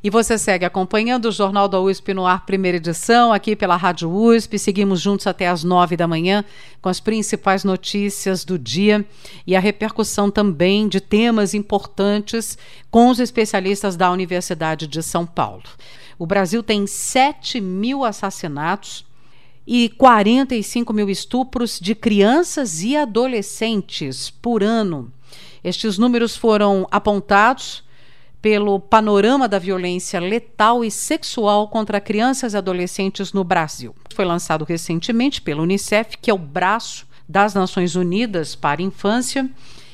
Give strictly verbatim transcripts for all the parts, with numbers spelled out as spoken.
E você segue acompanhando o Jornal da U S P no ar, primeira edição, aqui pela Rádio U S P. Seguimos juntos até às nove da manhã com as principais notícias do dia e a repercussão também de temas importantes com os especialistas da Universidade de São Paulo. O Brasil tem sete mil assassinatos e quarenta e cinco mil estupros de crianças e adolescentes por ano. Estes números foram apontados pelo Panorama da Violência Letal e Sexual contra Crianças e Adolescentes no Brasil. Foi lançado recentemente pela Unicef, que é o braço das Nações Unidas para a Infância,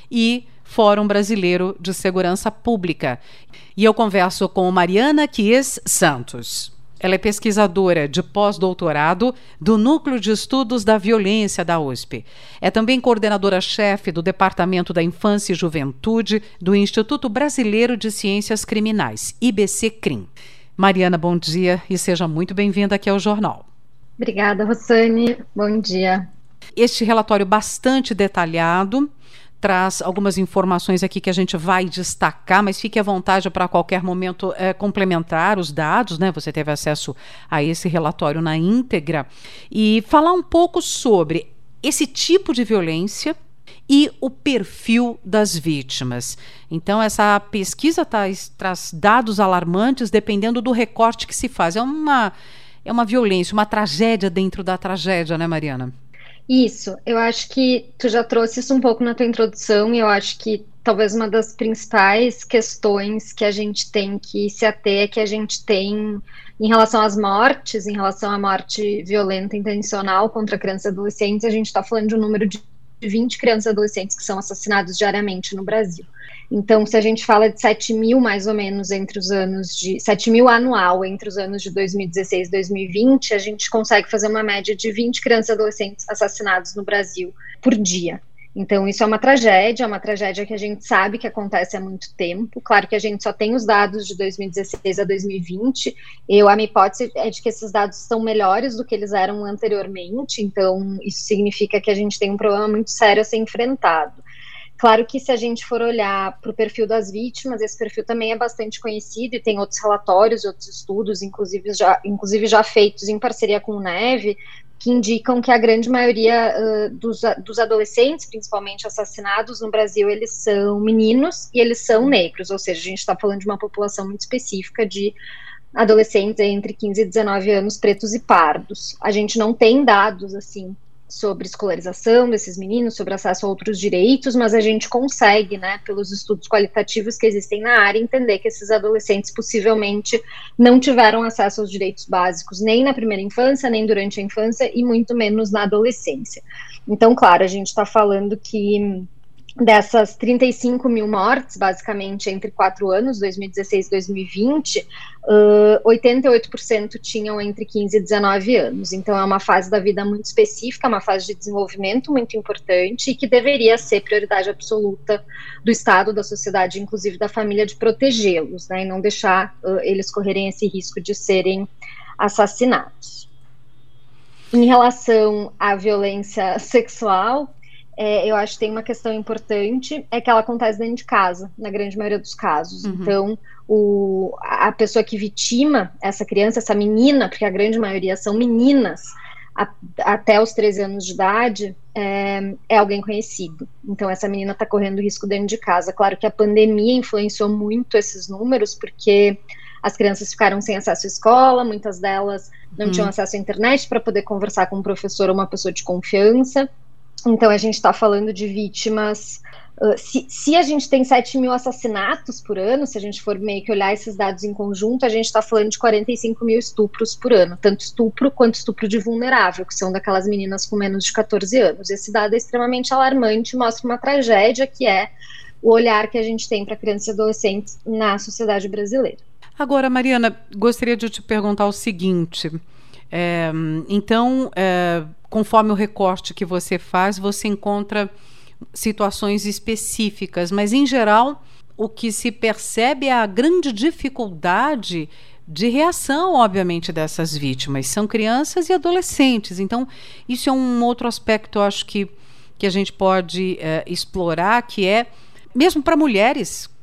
e Fórum Brasileiro de Segurança Pública. E eu converso com Mariana Chies Santos. Ela é pesquisadora de pós-doutorado do Núcleo de Estudos da Violência da U S P. É também coordenadora-chefe do Departamento da Infância e Juventude do Instituto Brasileiro de Ciências Criminais, I B C C R I M. Mariana, bom dia e seja muito bem-vinda aqui ao Jornal. Obrigada, Rossane. Bom dia. Este relatório bastante detalhado traz algumas informações aqui que a gente vai destacar, mas fique à vontade para a qualquer momento é, complementar os dados, né? Você teve acesso a esse relatório na íntegra e falar um pouco sobre esse tipo de violência e o perfil das vítimas. Então, essa pesquisa traz, traz dados alarmantes dependendo do recorte que se faz. É uma, é uma violência, uma tragédia dentro da tragédia, né, Mariana? Isso, eu acho que tu já trouxe isso um pouco na tua introdução e eu acho que talvez uma das principais questões que a gente tem que se ater é que a gente tem em relação às mortes, em relação à morte violenta intencional contra crianças e adolescentes, a gente está falando de um número de vinte crianças e adolescentes que são assassinados diariamente no Brasil. Então, se a gente fala de sete mil mais ou menos entre os anos de... sete mil anual entre os anos de dois mil e dezesseis e dois mil e vinte, a gente consegue fazer uma média de vinte crianças e adolescentes assassinados no Brasil por dia. Então, isso é uma tragédia, é uma tragédia que a gente sabe que acontece há muito tempo. Claro que a gente só tem os dados de dois mil e dezesseis a dois mil e vinte. Eu, a minha hipótese é de que esses dados são melhores do que eles eram anteriormente. Então, isso significa que a gente tem um problema muito sério a ser enfrentado. Claro que se a gente for olhar para o perfil das vítimas, esse perfil também é bastante conhecido e tem outros relatórios, outros estudos, inclusive já, inclusive já feitos em parceria com o Neve, que indicam que a grande maioria uh, dos, dos adolescentes, principalmente assassinados no Brasil, eles são meninos e eles são negros, ou seja, a gente está falando de uma população muito específica de adolescentes entre quinze e dezenove anos, pretos e pardos. A gente não tem dados, assim, sobre escolarização desses meninos, sobre acesso a outros direitos, mas a gente consegue, né, pelos estudos qualitativos que existem na área, entender que esses adolescentes possivelmente não tiveram acesso aos direitos básicos nem na primeira infância, nem durante a infância e muito menos na adolescência. Então, claro, a gente está falando que dessas trinta e cinco mil mortes, basicamente, entre quatro anos, dois mil e dezesseis e dois mil e vinte, uh, oitenta e oito por cento tinham entre quinze e dezenove anos. Então, é uma fase da vida muito específica, uma fase de desenvolvimento muito importante e que deveria ser prioridade absoluta do Estado, da sociedade, inclusive da família, de protegê-los, né, e não deixar uh, eles correrem esse risco de serem assassinados. Em relação à violência sexual, É, eu acho que tem uma questão importante, é que ela acontece dentro de casa, na grande maioria dos casos. Uhum. Então, o, a pessoa que vitima essa criança, essa menina, porque a grande maioria são meninas, a, até os treze anos de idade, é, é alguém conhecido. Então, essa menina está correndo risco dentro de casa. Claro que a pandemia influenciou muito esses números, porque as crianças ficaram sem acesso à escola, muitas delas não uhum. tinham acesso à internet para poder conversar com um professor ou uma pessoa de confiança. Então, a gente está falando de vítimas... Uh, se, se a gente tem sete mil assassinatos por ano, se a gente for meio que olhar esses dados em conjunto, a gente está falando de quarenta e cinco mil estupros por ano. Tanto estupro quanto estupro de vulnerável, que são daquelas meninas com menos de catorze anos. Esse dado é extremamente alarmante, mostra uma tragédia que é o olhar que a gente tem para crianças e adolescentes na sociedade brasileira. Agora, Mariana, gostaria de te perguntar o seguinte... É, então, é, conforme o recorte que você faz, você encontra situações específicas, mas em geral o que se percebe é a grande dificuldade de reação, obviamente, dessas vítimas. São crianças e adolescentes, então isso é um outro aspecto, eu acho que, que a gente pode é, explorar, que é, mesmo para mulheres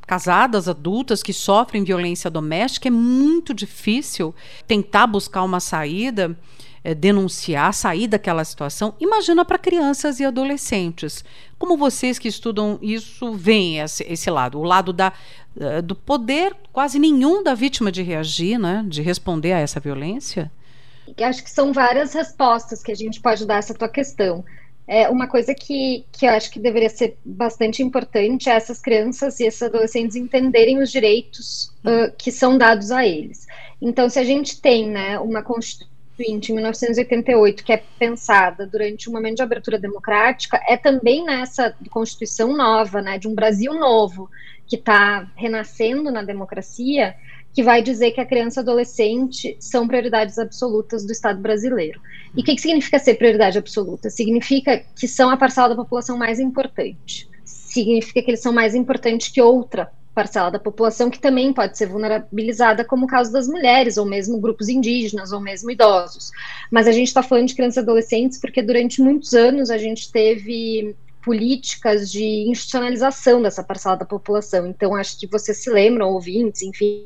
casadas, adultas, que sofrem violência doméstica, é muito difícil tentar buscar uma saída, é, denunciar, sair daquela situação. Imagina para crianças e adolescentes. Como vocês que estudam isso veem esse, esse lado? O lado da, uh, do poder quase nenhum da vítima de reagir, né, de responder a essa violência? Acho que são várias respostas que a gente pode dar a essa tua questão. É, uma coisa que, que eu acho que deveria ser bastante importante é essas crianças e esses adolescentes entenderem os direitos uh, que são dados a eles. Então, se a gente tem, né, uma Constituinte em mil novecentos e oitenta e oito que é pensada durante um momento de abertura democrática, é também nessa Constituição nova, né, de um Brasil novo, que está renascendo na democracia, que vai dizer que a criança e o adolescente são prioridades absolutas do Estado brasileiro. E o que, que significa ser prioridade absoluta? Significa que são a parcela da população mais importante. Significa que eles são mais importantes que outra parcela da população que também pode ser vulnerabilizada, como o caso das mulheres, ou mesmo grupos indígenas, ou mesmo idosos. Mas a gente está falando de crianças e adolescentes porque durante muitos anos a gente teve políticas de institucionalização dessa parcela da população. Então, acho que vocês se lembram, ouvintes, enfim,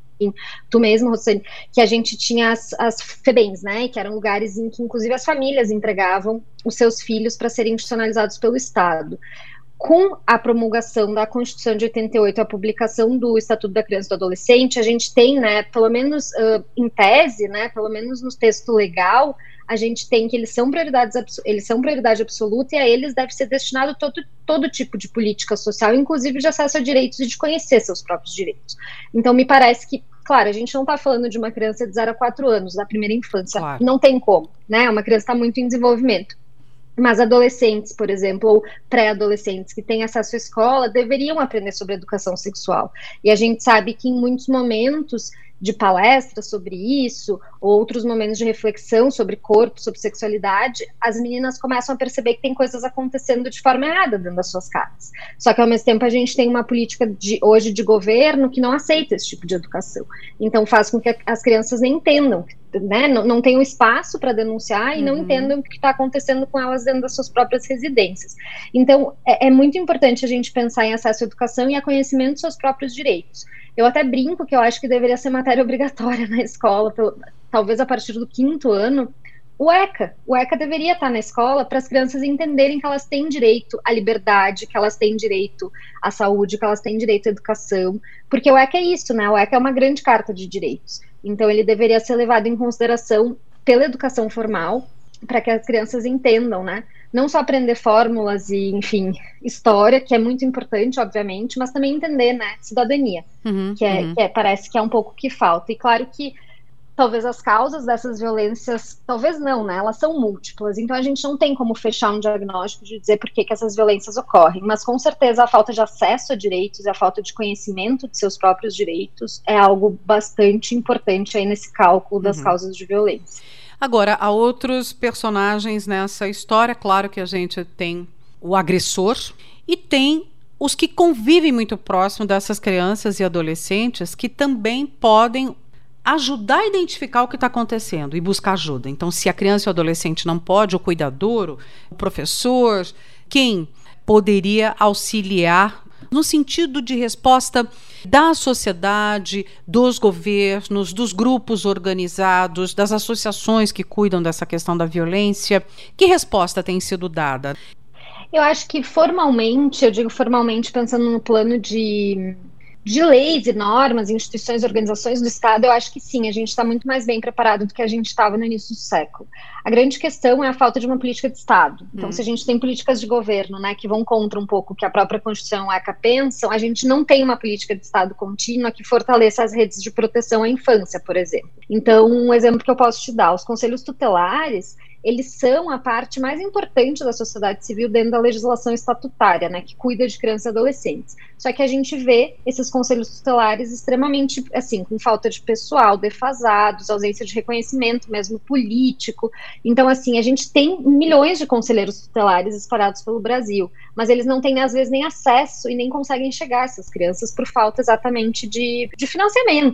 tu mesmo, Rosane, que a gente tinha as, as FEBEMs, né, que eram lugares em que inclusive as famílias entregavam os seus filhos para serem institucionalizados pelo Estado. Com a promulgação da Constituição de oitenta e oito, a publicação do Estatuto da Criança e do Adolescente, a gente tem, né, pelo menos uh, em tese, né, pelo menos no texto legal, a gente tem que eles são prioridades, eles são prioridade absoluta e a eles deve ser destinado todo, todo tipo de política social, inclusive de acesso a direitos e de conhecer seus próprios direitos. Então, me parece que, claro, a gente não está falando de uma criança de zero a quatro anos, da primeira infância, claro. Não tem como, né? Uma criança está muito em desenvolvimento. Mas adolescentes, por exemplo, ou pré-adolescentes que têm acesso à escola, deveriam aprender sobre educação sexual. E a gente sabe que em muitos momentos de palestra sobre isso, outros momentos de reflexão sobre corpo, sobre sexualidade, as meninas começam a perceber que tem coisas acontecendo de forma errada dentro das suas casas. Só que ao mesmo tempo a gente tem uma política de, hoje de governo que não aceita esse tipo de educação. Então faz com que as crianças nem entendam, né, não, não tenham espaço para denunciar e uhum. não entendam o que está acontecendo com elas dentro das suas próprias residências. Então é, é muito importante a gente pensar em acesso à educação e a conhecimento dos seus próprios direitos. Eu até brinco que eu acho que deveria ser matéria obrigatória na escola, pelo, talvez a partir do quinto ano, o ECA. O ECA deveria estar na escola para as crianças entenderem que elas têm direito à liberdade, que elas têm direito à saúde, que elas têm direito à educação, porque o ECA é isso, né? O ECA é uma grande carta de direitos. Então ele deveria ser levado em consideração pela educação formal, para que as crianças entendam, né? Não só aprender fórmulas e, enfim, história, que é muito importante, obviamente, mas também entender, né, cidadania, uhum, que, é, uhum. que é, parece que é um pouco que falta. E claro que talvez as causas dessas violências, talvez não, né, elas são múltiplas, então a gente não tem como fechar um diagnóstico de dizer por que, que essas violências ocorrem, mas com certeza a falta de acesso a direitos e a falta de conhecimento de seus próprios direitos é algo bastante importante aí nesse cálculo das uhum. causas de violência. Agora, há outros personagens nessa história. Claro que a gente tem o agressor e tem os que convivem muito próximo dessas crianças e adolescentes que também podem ajudar a identificar o que está acontecendo e buscar ajuda. Então, se a criança e o adolescente não pode, o cuidador, o professor, quem poderia auxiliar no sentido de resposta da sociedade, dos governos, dos grupos organizados, das associações que cuidam dessa questão da violência. Que resposta tem sido dada? Eu acho que formalmente, eu digo formalmente pensando no plano de, de leis e normas, instituições, organizações do Estado, eu acho que sim, a gente está muito mais bem preparado do que a gente estava no início do século. A grande questão é a falta de uma política de Estado. Então, hum. se a gente tem políticas de governo, né, que vão contra um pouco o que a própria Constituição e a ECA pensam, a gente não tem uma política de Estado contínua que fortaleça as redes de proteção à infância, por exemplo. Então, um exemplo que eu posso te dar, os conselhos tutelares, eles são a parte mais importante da sociedade civil dentro da legislação estatutária, né, que cuida de crianças e adolescentes. Só que a gente vê esses conselhos tutelares extremamente, assim, com falta de pessoal, defasados, ausência de reconhecimento mesmo político. Então, assim, a gente tem milhões de conselheiros tutelares espalhados pelo Brasil, mas eles não têm, às vezes, nem acesso e nem conseguem chegar a essas crianças por falta exatamente de, de financiamento.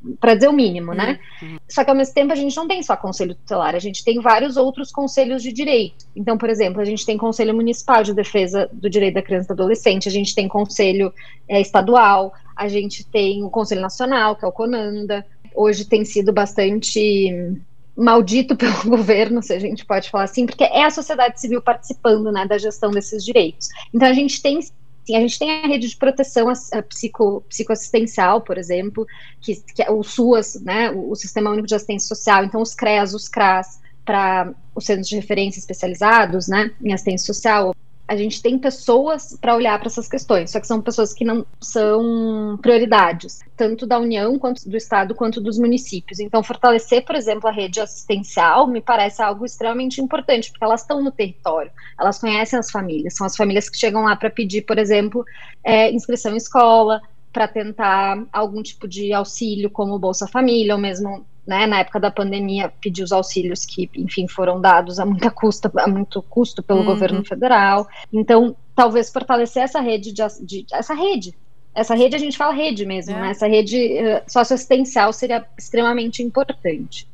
para dizer o mínimo, né? Uhum. Só que ao mesmo tempo a gente não tem só conselho tutelar, a gente tem vários outros conselhos de direito. Então, por exemplo, a gente tem conselho municipal de defesa do direito da criança e do adolescente, a gente tem conselho é, estadual, a gente tem o conselho nacional, que é o CONANDA. Hoje tem sido bastante maldito pelo governo, se a gente pode falar assim, porque é a sociedade civil participando, né, da gestão desses direitos. Então a gente tem Sim, a gente tem a rede de proteção a, a psico, psicoassistencial, por exemplo, que, que é o SUAS, né, o, o Sistema Único de Assistência Social, então os CREAS, os CRAS, para os centros de referência especializados, né, em assistência social. A gente tem pessoas para olhar para essas questões, só que são pessoas que não são prioridades, tanto da União, quanto do Estado, quanto dos municípios. Então, fortalecer, por exemplo, a rede assistencial me parece algo extremamente importante, porque elas estão no território, elas conhecem as famílias, são as famílias que chegam lá para pedir, por exemplo, é, inscrição em escola, para tentar algum tipo de auxílio, como Bolsa Família, ou mesmo, né, na época da pandemia, pedir os auxílios que, enfim, foram dados a, muita custa, a muito custo pelo uhum. governo federal. Então, talvez fortalecer essa rede, de, de, essa rede, essa rede a gente fala rede mesmo, é. né, essa rede uh, socioassistencial seria extremamente importante.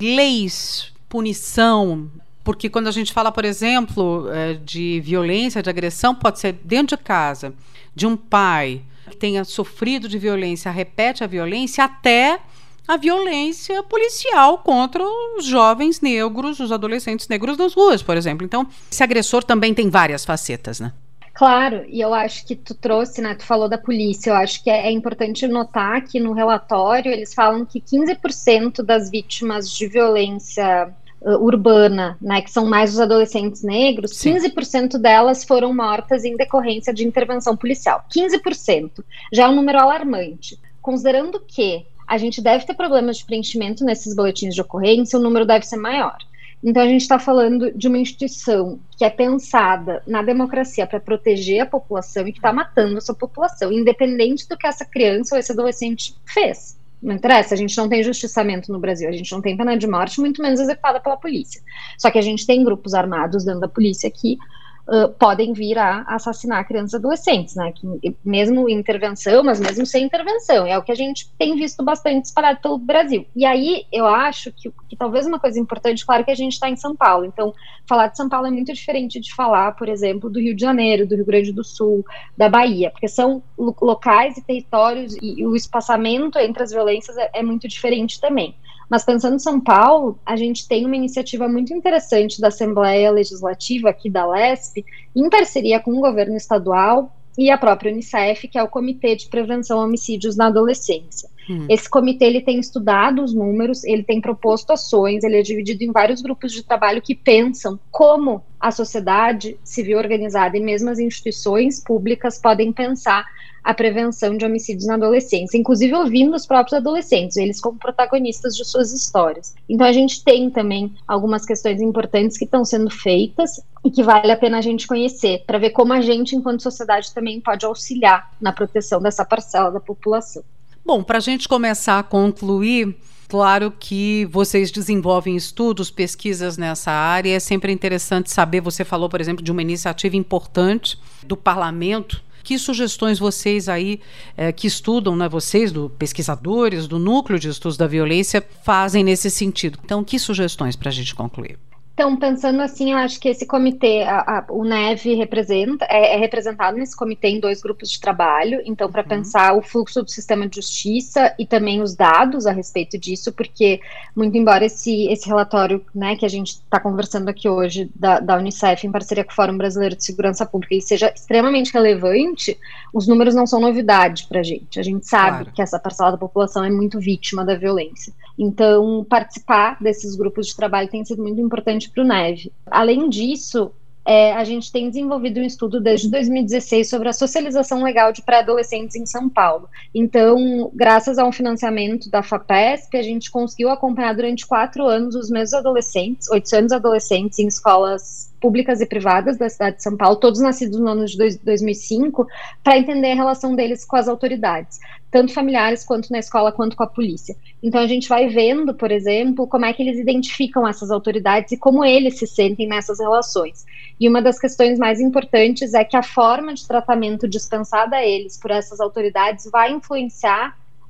Leis, punição, porque quando a gente fala, por exemplo, de violência, de agressão, pode ser dentro de casa, de um pai que tenha sofrido de violência, repete a violência, até a violência policial contra os jovens negros, os adolescentes negros nas ruas, por exemplo. Então, esse agressor também tem várias facetas, né? Claro, e eu acho que tu trouxe, né, tu falou da polícia, eu acho que é, é importante notar que no relatório eles falam que quinze por cento das vítimas de violência uh, urbana, né, que são mais os adolescentes negros, Sim. quinze por cento delas foram mortas em decorrência de intervenção policial. quinze por cento já é um número alarmante. Considerando que a gente deve ter problemas de preenchimento nesses boletins de ocorrência, o número deve ser maior. Então, a gente está falando de uma instituição que é pensada na democracia para proteger a população e que está matando essa população, independente do que essa criança ou esse adolescente fez. Não interessa, a gente não tem justiçamento no Brasil, a gente não tem pena de morte, muito menos executada pela polícia. Só que a gente tem grupos armados dentro da polícia que Uh, podem vir a assassinar crianças e adolescentes, né, que, mesmo em intervenção, mas mesmo sem intervenção, é o que a gente tem visto bastante espalhado pelo Brasil. E aí, eu acho que, que talvez uma coisa importante, claro que a gente está em São Paulo, então, falar de São Paulo é muito diferente de falar, por exemplo, do Rio de Janeiro, do Rio Grande do Sul, da Bahia, porque são lo- locais e territórios, e, e o espaçamento entre as violências é, é muito diferente também. Mas pensando em São Paulo, a gente tem uma iniciativa muito interessante da Assembleia Legislativa aqui da Lesp, em parceria com o governo estadual e a própria Unicef, que é o Comitê de Prevenção a Homicídios na Adolescência. Hum. Esse comitê ele tem estudado os números, ele tem proposto ações, ele é dividido em vários grupos de trabalho que pensam como a sociedade civil organizada e mesmo as instituições públicas podem pensar a prevenção de homicídios na adolescência, inclusive ouvindo os próprios adolescentes, eles como protagonistas de suas histórias. Então a gente tem também algumas questões importantes que estão sendo feitas e que vale a pena a gente conhecer, para ver como a gente, enquanto sociedade, também pode auxiliar na proteção dessa parcela da população. Bom, para a gente começar a concluir, claro que vocês desenvolvem estudos, pesquisas nessa área, é sempre interessante saber, você falou, por exemplo, de uma iniciativa importante do parlamento. Que sugestões vocês aí, é, que estudam, né, vocês, do pesquisadores, do Núcleo de Estudos da Violência, fazem nesse sentido? Então, que sugestões para a gente concluir? Então, pensando assim, eu acho que esse comitê, a, a, o N E V representa, é, é representado nesse comitê em dois grupos de trabalho, então para uhum. pensar o fluxo do sistema de justiça e também os dados a respeito disso, porque muito embora esse, esse relatório, né, que a gente está conversando aqui hoje da, da Unicef em parceria com o Fórum Brasileiro de Segurança Pública, ele seja extremamente relevante, os números não são novidade para a gente, a gente sabe claro. que essa parcela da população é muito vítima da violência. Então, participar desses grupos de trabalho tem sido muito importante para o N E V. Além disso, é, a gente tem desenvolvido um estudo desde dois mil e dezesseis sobre a socialização legal de pré-adolescentes em São Paulo. Então, graças a um financiamento da FAPESP, a gente conseguiu acompanhar durante quatro anos os mesmos adolescentes, oitocentos adolescentes em escolas públicas e privadas da cidade de São Paulo, todos nascidos no ano de dois mil e cinco, para entender a relação deles com as autoridades, tanto familiares quanto na escola, quanto com a polícia. Então a gente vai vendo, por exemplo, como é que eles identificam essas autoridades e como eles se sentem nessas relações. E uma das questões mais importantes é que a forma de tratamento dispensada a eles por essas autoridades vai influenciar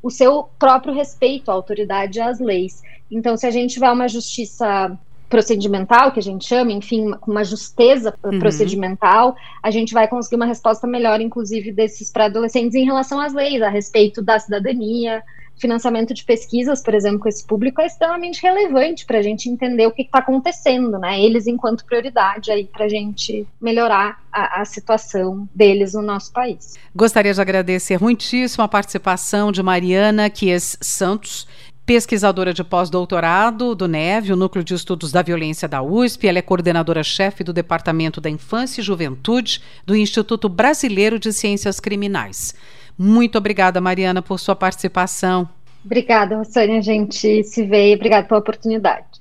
o seu próprio respeito à autoridade e às leis. Então, se a gente tiver uma justiça procedimental, que a gente chama, enfim, com uma justeza uhum. procedimental, a gente vai conseguir uma resposta melhor, inclusive, desses pré-adolescentes em relação às leis, a respeito da cidadania. Financiamento de pesquisas, por exemplo, com esse público é extremamente relevante para a gente entender o que está acontecendo, né? Eles enquanto prioridade aí para a gente melhorar a, a situação deles no nosso país. Gostaria de agradecer muitíssimo a participação de Mariana Chies Santos, pesquisadora de pós-doutorado do NEV, o Núcleo de Estudos da Violência da U S P. Ela é coordenadora-chefe do Departamento da Infância e Juventude do Instituto Brasileiro de Ciências Criminais. Muito obrigada, Mariana, por sua participação. Obrigada, Rossânia. A gente se vê e obrigada pela oportunidade.